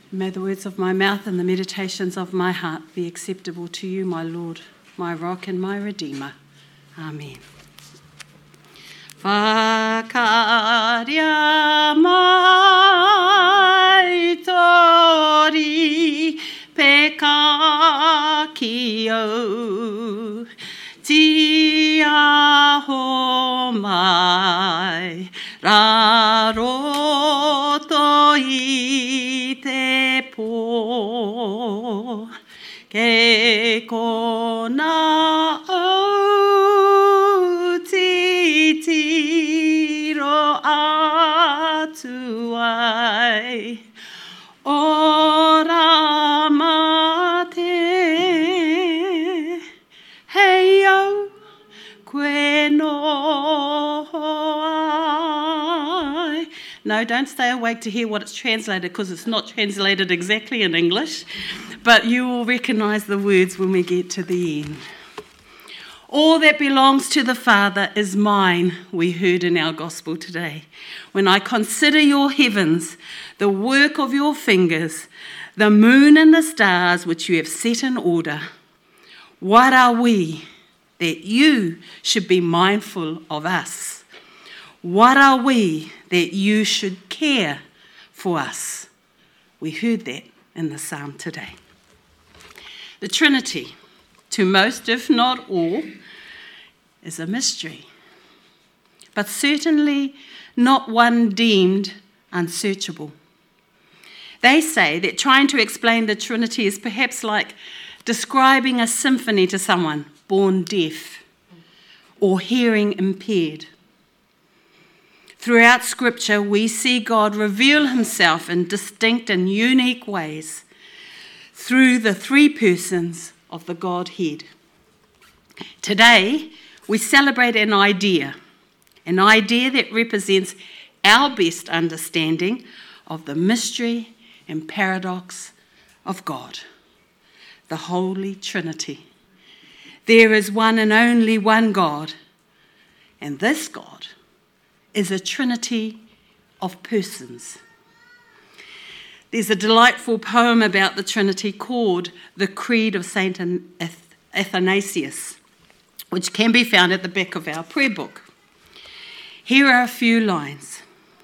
May the words of my mouth and the meditations of my heart be acceptable to you, my Lord, my rock and my redeemer. Amen. Whakaria mai tori peka ki au, tia ho mai raroto i te po, ke kona au titiro atu ai, ora mate, hei au koe no ai. No, don't stay awake to hear what it's translated, because it's not translated exactly in English, but you will recognise the words when we get to the end. All that belongs to the Father is mine, we heard in our gospel today. When I consider your heavens, the work of your fingers, the moon and the stars which you have set in order, what are we that you should be mindful of us? What are we that you should care for us? We heard that in the psalm today. The Trinity, to most, if not all, is a mystery, but certainly not one deemed unsearchable. They say that trying to explain the Trinity is perhaps like describing a symphony to someone born deaf or hearing impaired. Throughout Scripture, we see God reveal himself in distinct and unique ways through the three persons of the Godhead. Today, we celebrate an idea that represents our best understanding of the mystery and paradox of God, the Holy Trinity. There is one and only one God, and this God is a trinity of persons. There's a delightful poem about the Trinity called The Creed of St. Athanasius, which can be found at the back of our prayer book. Here are a few lines.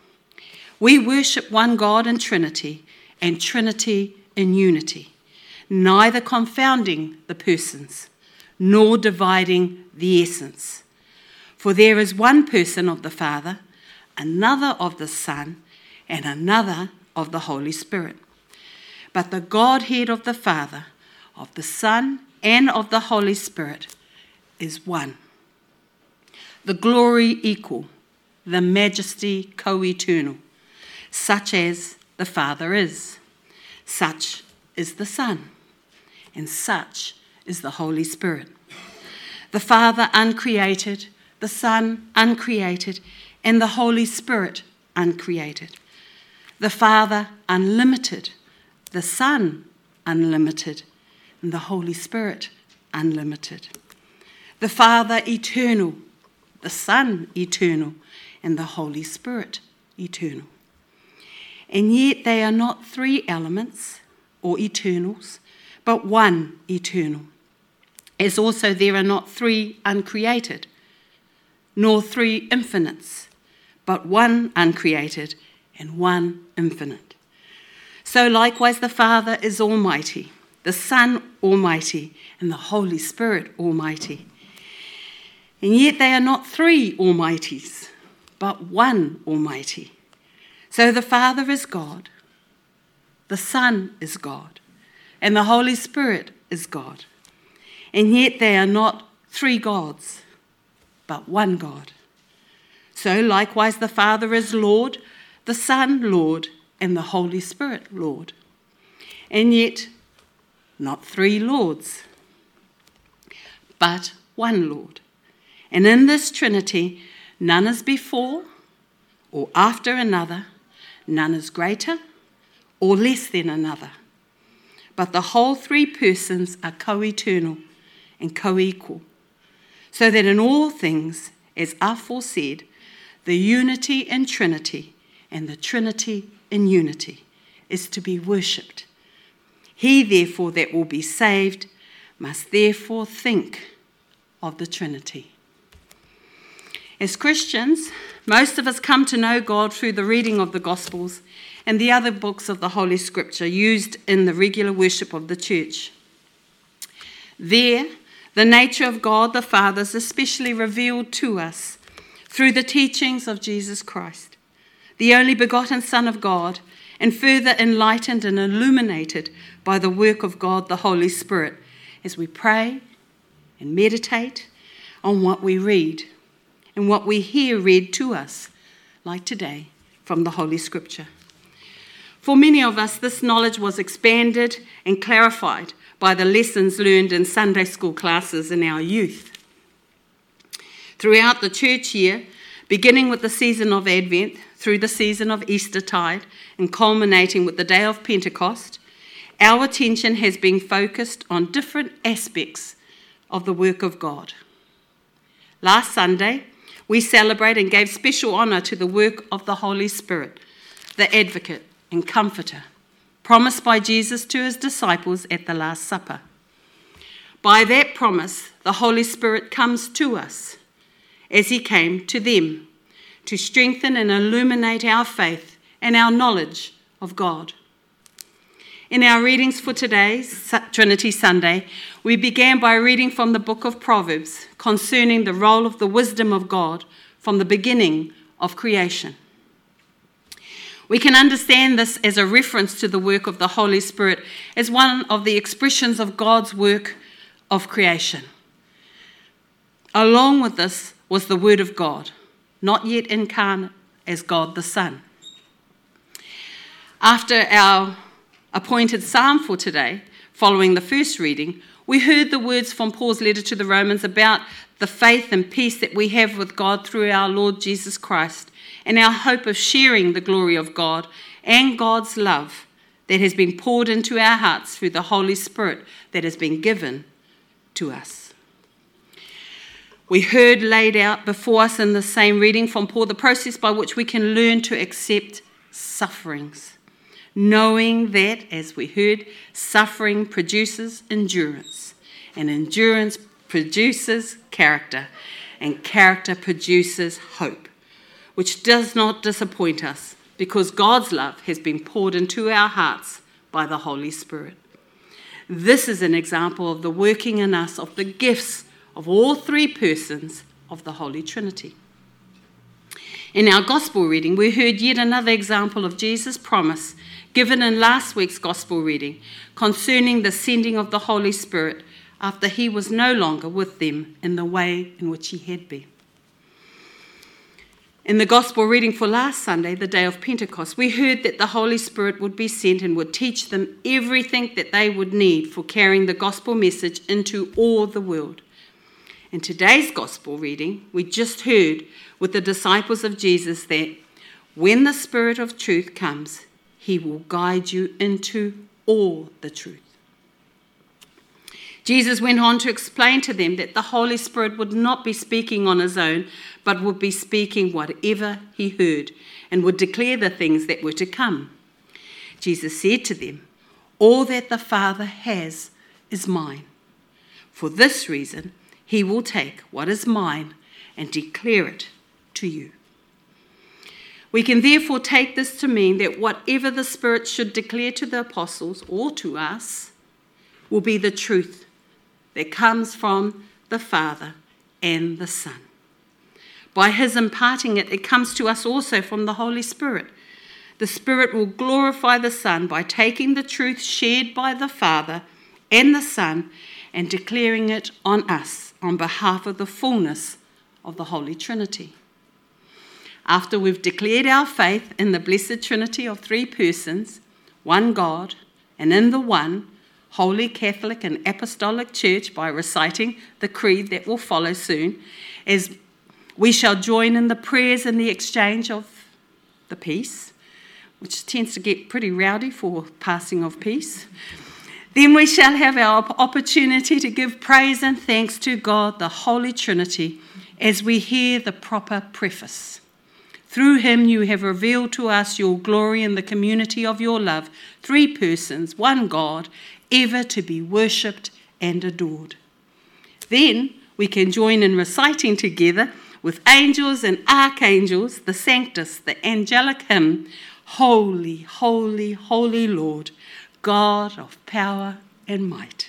We worship one God in Trinity, and Trinity in unity, neither confounding the persons, nor dividing the essence. For there is one person of the Father, another of the Son, and another of the Holy Spirit. But the Godhead of the Father, of the Son, and of the Holy Spirit is one. The glory equal, the majesty co-eternal, such as the Father is, such is the Son, and such is the Holy Spirit. The Father uncreated, the Son uncreated, and the Holy Spirit uncreated. The Father unlimited, the Son unlimited, and the Holy Spirit unlimited. The Father eternal, the Son eternal, and the Holy Spirit eternal. And yet they are not three elements or eternals, but one eternal. As also there are not three uncreated, nor three infinites, but one uncreated and one infinite. So likewise the Father is almighty, the Son almighty, and the Holy Spirit almighty. And yet they are not three almighties, but one almighty. So the Father is God, the Son is God, and the Holy Spirit is God. And yet they are not three gods, but one God. So likewise the Father is Lord, the Son Lord, and the Holy Spirit Lord. And yet not three Lords, but one Lord. And in this Trinity, none is before or after another, none is greater or less than another. But the whole three persons are co-eternal and co-equal, so that in all things, as aforesaid, the unity in Trinity and the Trinity in unity is to be worshipped. He, therefore, that will be saved must therefore think of the Trinity. As Christians, most of us come to know God through the reading of the Gospels and the other books of the Holy Scripture used in the regular worship of the church. There, the nature of God the Father is especially revealed to us through the teachings of Jesus Christ, the only begotten Son of God, and further enlightened and illuminated by the work of God the Holy Spirit as we pray and meditate on what we read and what we hear read to us, like today, from the Holy Scripture. For many of us, this knowledge was expanded and clarified by the lessons learned in Sunday school classes in our youth. Throughout the church year, beginning with the season of Advent, through the season of Eastertide, and culminating with the day of Pentecost, our attention has been focused on different aspects of the work of God. Last Sunday, we celebrate and gave special honour to the work of the Holy Spirit, the Advocate and Comforter, promised by Jesus to his disciples at the Last Supper. By that promise, the Holy Spirit comes to us, as he came to them, to strengthen and illuminate our faith and our knowledge of God. In our readings for today's Trinity Sunday, we began by reading from the book of Proverbs concerning the role of the wisdom of God from the beginning of creation. We can understand this as a reference to the work of the Holy Spirit as one of the expressions of God's work of creation. Along with this was the Word of God, not yet incarnate as God the Son. After our appointed psalm for today, following the first reading, we heard the words from Paul's letter to the Romans about the faith and peace that we have with God through our Lord Jesus Christ, and our hope of sharing the glory of God and God's love that has been poured into our hearts through the Holy Spirit that has been given to us. We heard laid out before us in the same reading from Paul the process by which we can learn to accept sufferings, knowing that, as we heard, suffering produces endurance, and endurance produces character, and character produces hope, which does not disappoint us because God's love has been poured into our hearts by the Holy Spirit. This is an example of the working in us of the gifts of all three persons of the Holy Trinity. In our Gospel reading, we heard yet another example of Jesus' promise given in last week's Gospel reading concerning the sending of the Holy Spirit after he was no longer with them in the way in which he had been. In the Gospel reading for last Sunday, the day of Pentecost, we heard that the Holy Spirit would be sent and would teach them everything that they would need for carrying the gospel message into all the world. In today's Gospel reading, we just heard with the disciples of Jesus that when the Spirit of truth comes, he will guide you into all the truth. Jesus went on to explain to them that the Holy Spirit would not be speaking on his own, but would be speaking whatever he heard and would declare the things that were to come. Jesus said to them, "All that the Father has is mine. For this reason, he will take what is mine and declare it to you." We can therefore take this to mean that whatever the Spirit should declare to the apostles or to us will be the truth that comes from the Father and the Son. By his imparting it, it comes to us also from the Holy Spirit. The Spirit will glorify the Son by taking the truth shared by the Father and the Son and declaring it on us on behalf of the fullness of the Holy Trinity. After we've declared our faith in the blessed Trinity of three persons, one God, and in the one Holy Catholic and Apostolic Church by reciting the creed that will follow soon, as we shall join in the prayers and the exchange of the peace, which tends to get pretty rowdy for passing of peace. Then we shall have our opportunity to give praise and thanks to God, the Holy Trinity, as we hear the proper preface. Through him you have revealed to us your glory in the community of your love, 3 persons, one God, ever to be worshipped and adored. Then we can join in reciting together with angels and archangels, the Sanctus, the angelic hymn, Holy, holy, holy Lord, God of power and might.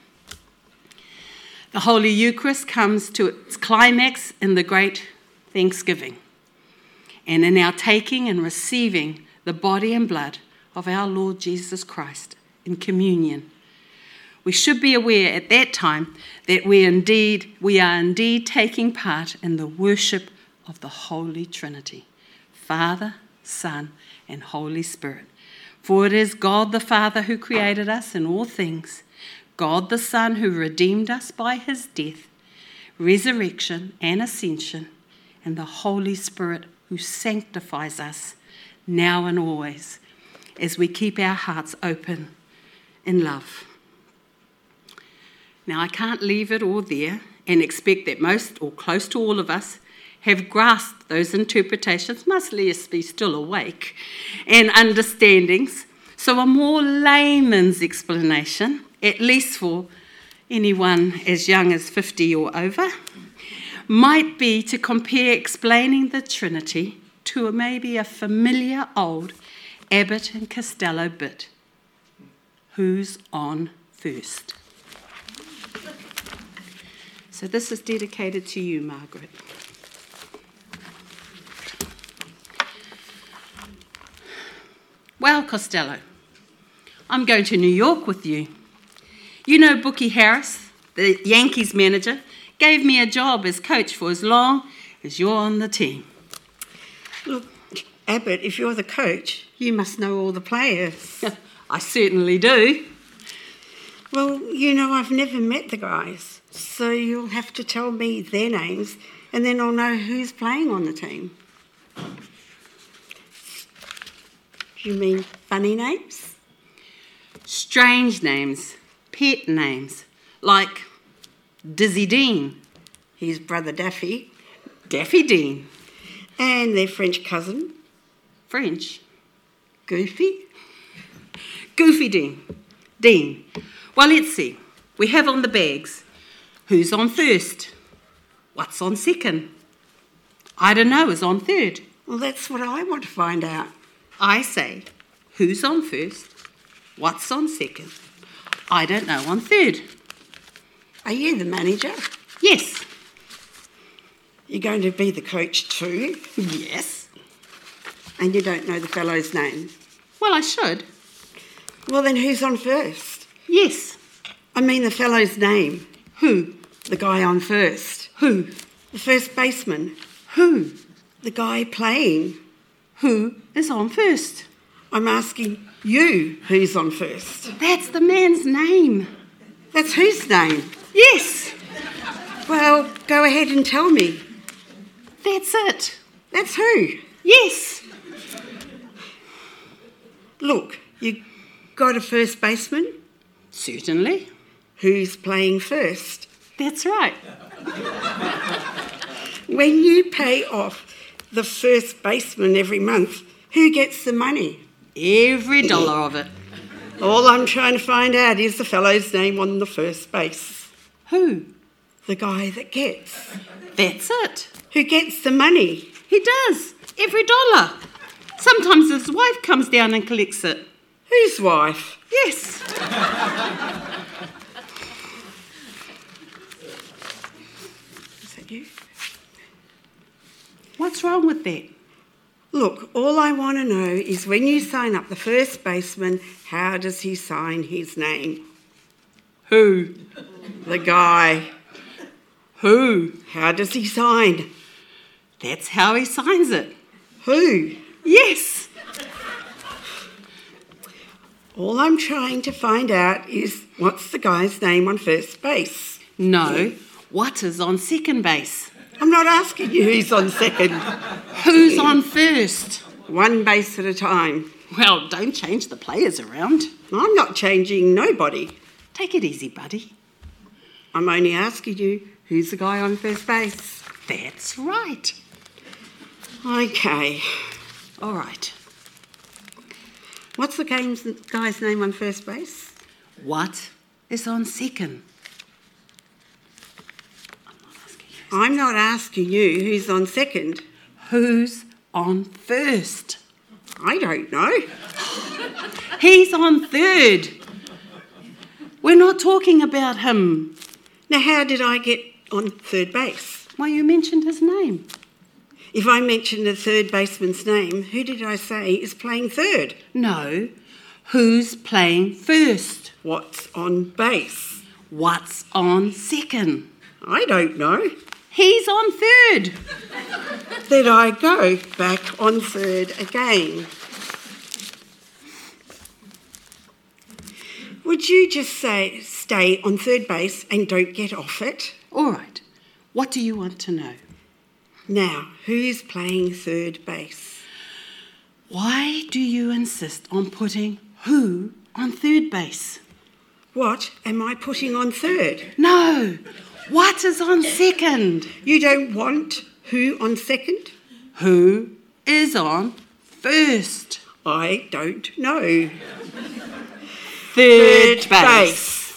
The Holy Eucharist comes to its climax in the great Thanksgiving and in our taking and receiving the body and blood of our Lord Jesus Christ in communion. We should be aware at that time that we are indeed taking part in the worship of the Holy Trinity, Father, Son, and Holy Spirit. For it is God the Father who created us in all things, God the Son who redeemed us by his death, resurrection, and ascension, and the Holy Spirit who sanctifies us now and always as we keep our hearts open in love. Now, I can't leave it all there and expect that most or close to all of us have grasped those interpretations, must be still awake, and understandings. So a more layman's explanation, at least for anyone as young as 50 or over, might be to compare explaining the Trinity to maybe a familiar old Abbott and Costello bit. Who's on first? So this is dedicated to you, Margaret. Well, Costello, I'm going to New York with you. You know Bookie Harris, the Yankees manager, gave me a job as coach for as long as you're on the team. Look, Abbott, if you're the coach, you must know all the players. I certainly do. Well, you know, I've never met the guys, so you'll have to tell me their names and then I'll know who's playing on the team. You mean funny names? Strange names, pet names, like Dizzy Dean. His brother Daffy. Daffy Dean. And their French cousin. French. Goofy. Goofy Dean. Dean. Well, let's see. We have on the bags. Who's on first? What's on second? I don't know is on third. Well, that's what I want to find out. I say, who's on first? What's on second? I don't know on third. Are you the manager? Yes. You're going to be the coach too? Yes. And you don't know the fellow's name? Well, I should. Well, then who's on first? Yes. I mean the fellow's name. Who? The guy on first. Who? The first baseman. Who? The guy playing. Who is on first? I'm asking you who's on first. That's the man's name. That's whose name? Yes. Well, go ahead and tell me. That's it. That's who? Yes. Look, you got a first baseman? Certainly. Who's playing first? That's right. When you pay off the first baseman every month, who gets the money? Every dollar of it. All I'm trying to find out is the fellow's name on the first base. Who? The guy that gets. That's it. Who gets the money? He does. Every dollar. Sometimes his wife comes down and collects it. Whose wife? Yes. Is that you? What's wrong with that? Look, all I want to know is when you sign up the first baseman, how does he sign his name? Who? The guy. Who? How does he sign? That's how he signs it. Who? Yes. All I'm trying to find out is what's the guy's name on first base? No. What is on second base? I'm not asking you who's on second. Who's on first? One base at a time. Well, don't change the players around. I'm not changing nobody. Take it easy, buddy. I'm only asking you who's the guy on first base. That's right. Okay. All right. What's the guy's name on first base? What is on second? I'm not asking you who's on second. Who's on first? I don't know. He's on third. We're not talking about him. Now, how did I get on third base? Well, you mentioned his name. If I mentioned the third baseman's name, who did I say is playing third? No. Who's playing first? What's on base? What's on second? I don't know. He's on third. Then I go back on third again. Would you just say stay on third base and don't get off it? All right. What do you want to know? Now, who's playing third base? Why do you insist on putting who on third base? What am I putting on third? No. What is on second? You don't want who on second? Who is on first? I don't know. Third base.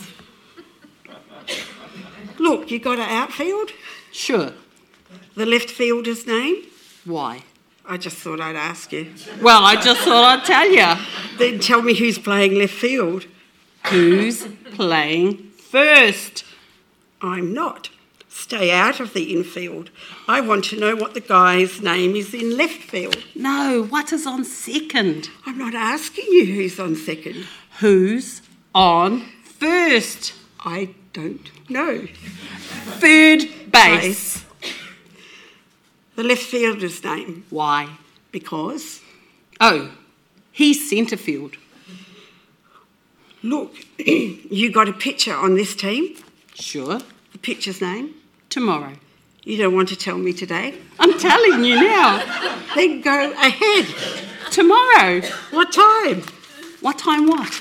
Look, you got an outfield? Sure. The left fielder's name? Why? I just thought I'd ask you. Well, I just thought I'd tell you. Then tell me who's playing left field. Who's playing first? I'm not. Stay out of the infield. I want to know what the guy's name is in left field. No, what is on second? I'm not asking you who's on second. Who's on first? I don't know. Third base. The left fielder's name. Why? Because? Oh, he's centre field. Look, you got a pitcher on this team? Sure. The pitcher's name? Tomorrow. You don't want to tell me today? I'm telling you now. Then go ahead. Tomorrow. What time? What time what?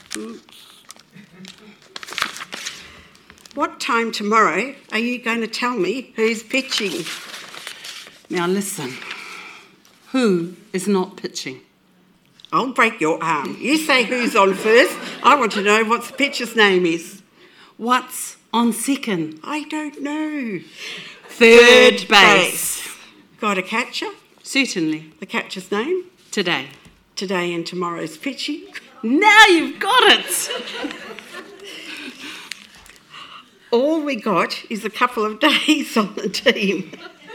What time tomorrow are you going to tell me who's pitching? Now listen. Who is not pitching? I'll break your arm. You say who's on first. I want to know what the pitcher's name is. What's on second? I don't know. Third base. Got a catcher? Certainly. The catcher's name? Today. Today and tomorrow's pitching. Now you've got it. All we got is a couple of days on the team.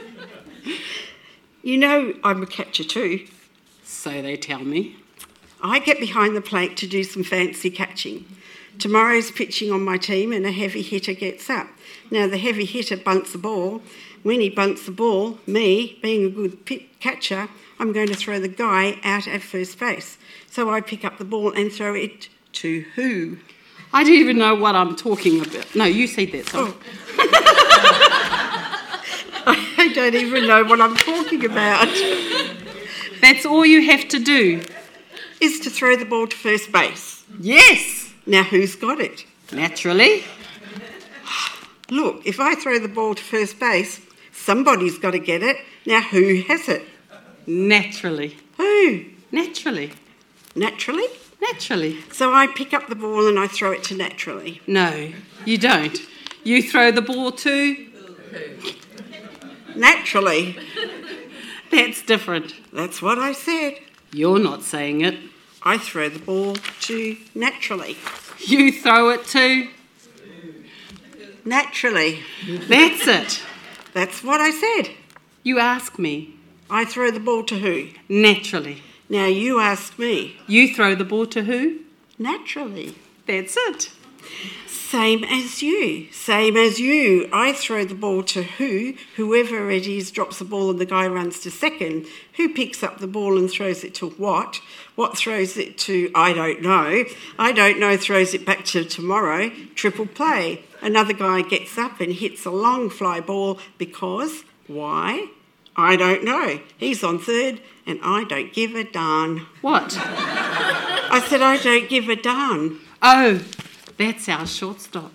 You know I'm a catcher too. So they tell me. I get behind the plate to do some fancy catching. Tomorrow's pitching on my team and a heavy hitter gets up. Now the heavy hitter bunts the ball. When he bunts the ball, me, being a good catcher, I'm going to throw the guy out at first base. So I pick up the ball and throw it to who? I don't even know what I'm talking about. No, you said that, sorry. Oh. I don't even know what I'm talking about. That's all you have to do. Is to throw the ball to first base. Yes. Now who's got it? Naturally. Look, if I throw the ball to first base, somebody's got to get it. Now who has it? Naturally. Who? Naturally. Naturally? Naturally. So I pick up the ball and I throw it to naturally. No, you don't. You throw the ball to... Naturally. That's different. That's what I said. You're not saying it. I throw the ball to naturally. You throw it to... Naturally. That's it. That's what I said. You ask me. I throw the ball to who? Naturally. Now you ask me. You throw the ball to who? Naturally. That's it. Same as you. Same as you. I throw the ball to who? Whoever it is drops the ball and the guy runs to second. Who picks up the ball and throws it to what? What throws it to? I don't know. I don't know throws it back to tomorrow. Triple play. Another guy gets up and hits a long fly ball because... Why? I don't know. He's on third and I don't give a darn. What? I said I don't give a darn. Oh, that's our shortstop.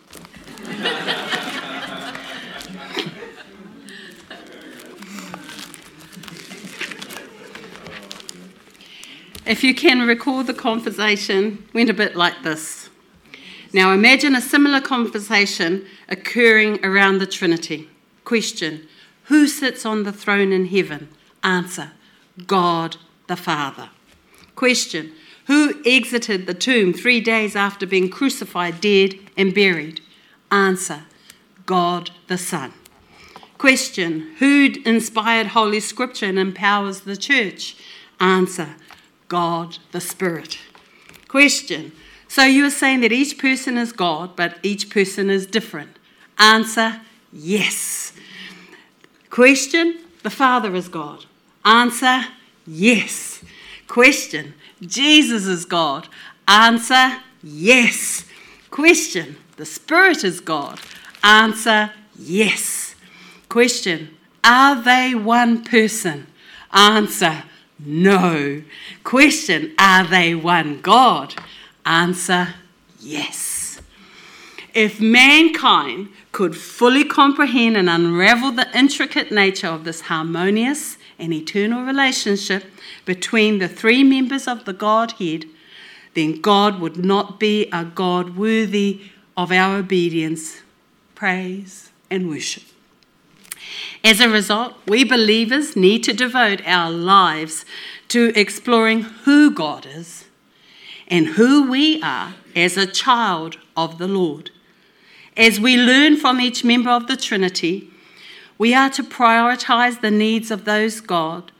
If you can recall, the conversation went a bit like this. Now imagine a similar conversation occurring around the Trinity. Question: who sits on the throne in heaven? Answer: God the Father. Question: who exited the tomb 3 days after being crucified, dead and buried? Answer: God the Son. Question: who inspired Holy Scripture and empowers the church? Answer: God the Spirit. Question: so you are saying that each person is God, but each person is different? Answer: yes. Question: the Father is God. Answer: yes. Question: Jesus is God. Answer: yes. Question: the Spirit is God. Answer: yes. Question: are they one person? Answer: no. Question: are they one God? Answer: yes. If mankind could fully comprehend and unravel the intricate nature of this harmonious and eternal relationship between the three members of the Godhead, then God would not be a God worthy of our obedience, praise, and worship. As a result, we believers need to devote our lives to exploring who God is and who we are as a child of the Lord. As we learn from each member of the Trinity, we are to prioritize the needs of those God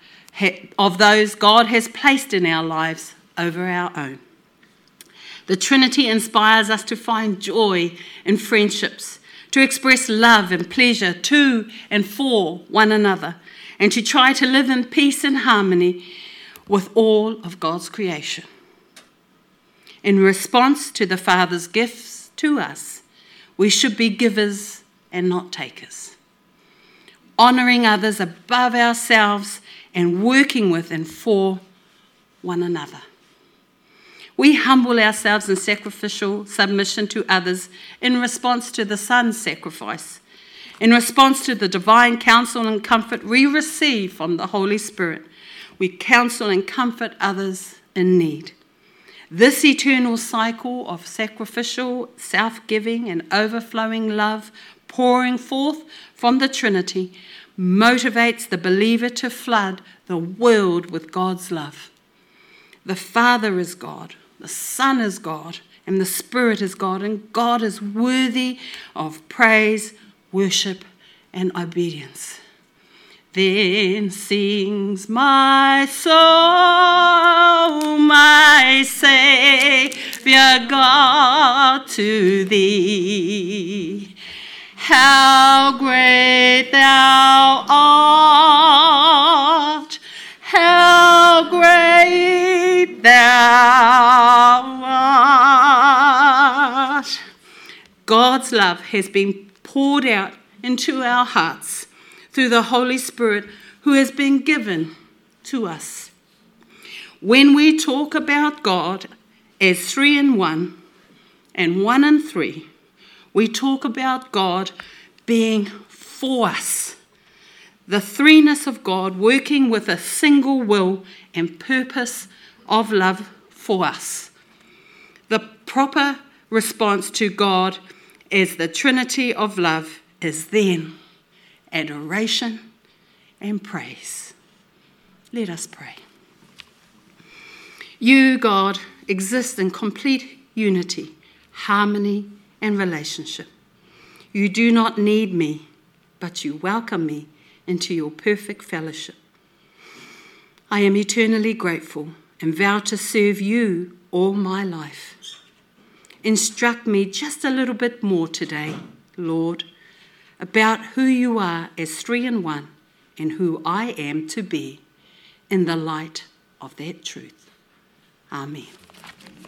has placed in our lives over our own. The Trinity inspires us to find joy in friendships, to express love and pleasure to and for one another, and to try to live in peace and harmony with all of God's creation. In response to the Father's gifts to us, we should be givers and not takers, honouring others above ourselves and working with and for one another. We humble ourselves in sacrificial submission to others in response to the Son's sacrifice, in response to the divine counsel and comfort we receive from the Holy Spirit. We counsel and comfort others in need. This eternal cycle of sacrificial, self-giving and overflowing love pouring forth from the Trinity motivates the believer to flood the world with God's love. The Father is God, the Son is God, and the Spirit is God, and God is worthy of praise, worship, and obedience. Then sings my soul, my Saviour God, to thee. How great thou art, how great thou art. God's love has been poured out into our hearts through the Holy Spirit who has been given to us. When we talk about God as 3 in 1 and 1 in 3, we talk about God being for us. The threeness of God working with a single will and purpose of love for us. The proper response to God as the Trinity of love is then adoration and praise. Let us pray. You, God, exist in complete unity, harmony, and relationship. You do not need me, but you welcome me into your perfect fellowship. I am eternally grateful and vow to serve you all my life. Instruct me just a little bit more today, Lord, about who you are as 3 in 1 and who I am to be in the light of that truth. Amen.